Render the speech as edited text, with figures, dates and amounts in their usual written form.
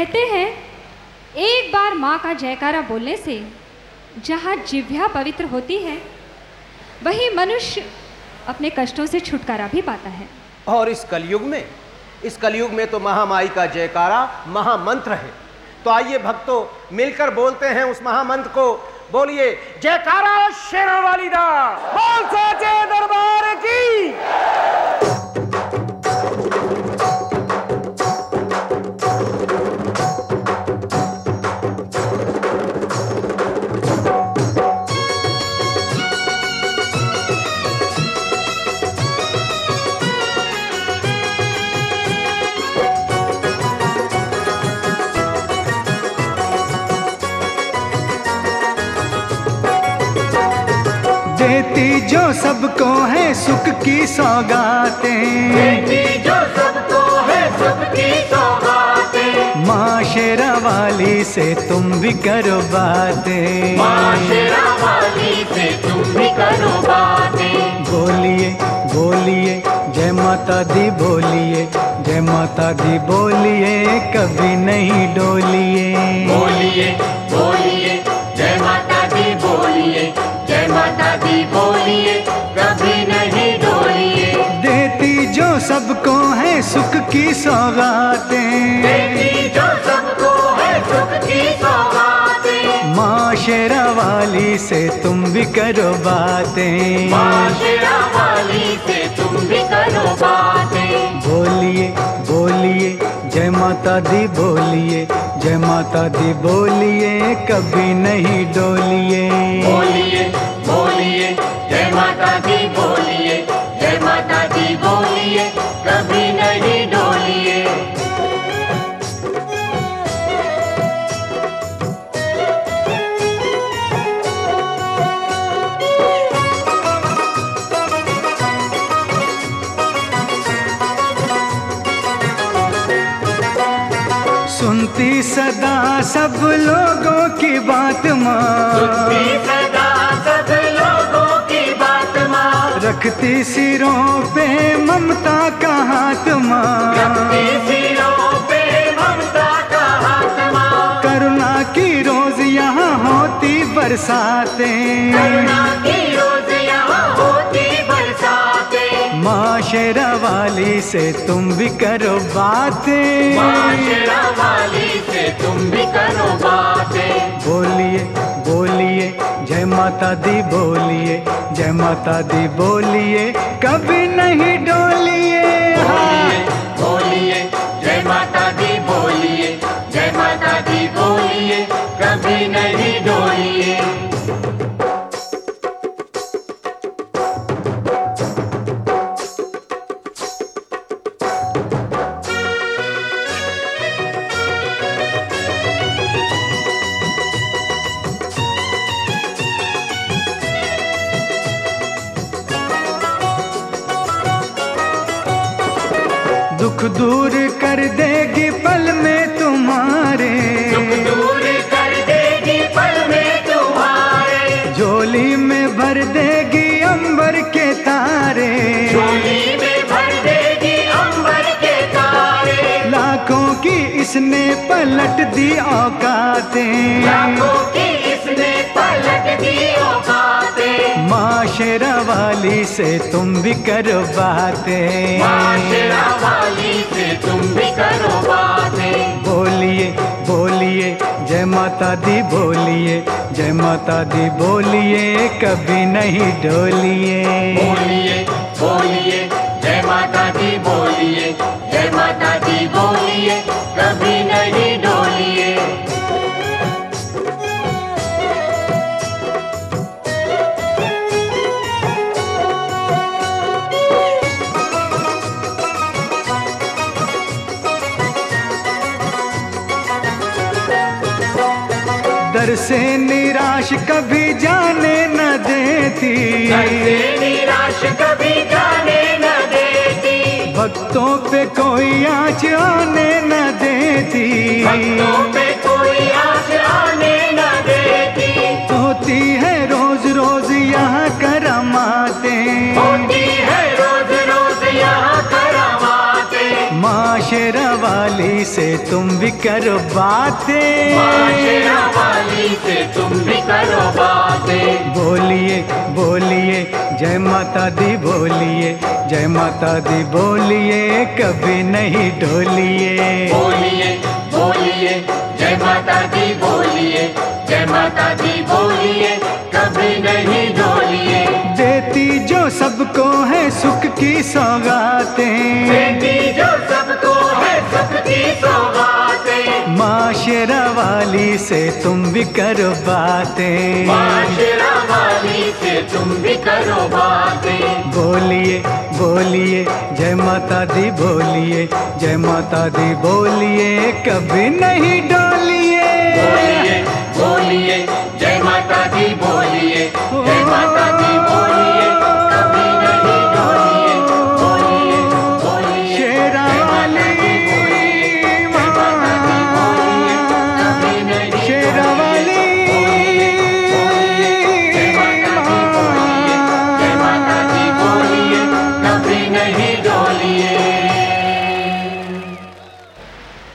कहते हैं एक बार माँ का जयकारा बोलने से जहाँ जिह्वा पवित्र होती है वही मनुष्य अपने कष्टों से छुटकारा भी पाता है। और इस कलयुग में तो महामाई का जयकारा महामंत्र है। तो आइए भक्तों मिलकर बोलते हैं उस महामंत्र को। बोलिए जयकारा शेरों वाली दा, बोल साचे दरबार की। देती जो सबको है सुख की सौगातें, देती जो सबको है सुख की सौगातें। माँ शेरा वाली से तुम भी करो बातें, माँ शेरा वाली से तुम भी करो बातें। बोलिए बोलिए जय माता दी, बोलिए जय माता दी, बोलिए कभी नहीं डोलिए। बोलिए बोलिए जय माता दी, बोलिए जय माता दी, बोलिए कभी नहीं डोलिए। देती जो सबको है सुख की सौगातें, देती जो सबको है सुख की सौगातें। माँ शेरा वाली से तुम भी करो बातें, माँ शेरा वाली से तुम भी करो बातें। बोलिए बोलिए जय माता दी, बोलिए जय माता दी, बोलिए कभी नहीं डोलिए। बोलिए बोलिए जय माता दी, बोलिए जय माता दी, बोलिए कभी नहीं डोलिए। सुनती सदा सब लोगों की बात माँ, सुनती सदा सब लोगों की बात माँ। रखती सिरों पे ममता का हाथ माँ, रखती सिरों पे ममता का हाथ माँ। करुणा की रोज यहाँ होती बरसातें, करुणा की रोज यहाँ होती बरसातें। माँ शेरा वाली से तुम भी करो बातें, माँ शेरा वाली से तुम भी करो बातें। बोलिए बोलिए जय माता दी, बोलिए जय माता दी, बोलिए कभी नहीं डोलिए। बोलिए बोलिए जय माता दी, बोलिए जय माता दी, बोलिए कभी नहीं डोलिए। दुख दूर कर देगी पल में तुम्हारे, दुख दूर कर देगी पल में तुम्हारे। झोली में भर देगी अंबर के तारे, झोली में भर देगी अंबर के तारे। लाखों की इसने पलट दी औकातें, लाखों की इसने पलट दी औकातें। माँ शेरा वाली से तुम भी करो बातें, माँ शेरा वाली से तुम भी करो बातें। बोलिए बोलिए जय माता दी, बोलिए जय माता दी, बोलिए कभी नहीं डोलिए। बोलिए बोलिए जय माता दी, बोलिए जय माता दी, बोलिए कभी नहीं डोलिए। दर से निराश कभी जाने न देती, दर से निराश कभी जाने न देती। भक्तों पे कोई आँच आने न देती, भक्तों पे कोई आँच आने न देती। होती है रोज रोज यहाँ करामातें, होती है रोज रोज यहाँ करामातें। माँ शेरा वाली से तुम भी करो बातें, माँ शेरा वाली से तुम भी करो बातें। बोलिए बोलिए जय माता दी बोलिए, जय माता दी बोलिए, कभी नहीं डोलिए। बोलिए बोलिए जय माता दी बोलिए, जय माता दी बोलिए, कभी नहीं डोलिए। देती जो सबको है सुख की सौगातें, बेटी जो सबको है सुख की सौगातें। माँ शेरा वाली से तुम भी करो बातें, माँ शेरा वाली से तुम भी करो बातें। बोलिए बोलिए जय माता दी बोलिए, जय माता दी बोलिए, कभी नहीं डोलिए। बोलिए बोलिए जय माता दी बोलिए, जय माता दी बोलिए, कभी नहीं डोलिए। बोलिए बोलिए शेरा जय माता दी बोलिए, जय माता दी बोलिए, कभी नहीं शेरा वाली जय माता दी बोलिए, जय माता दी बोलिए, कभी नहीं डोलिए।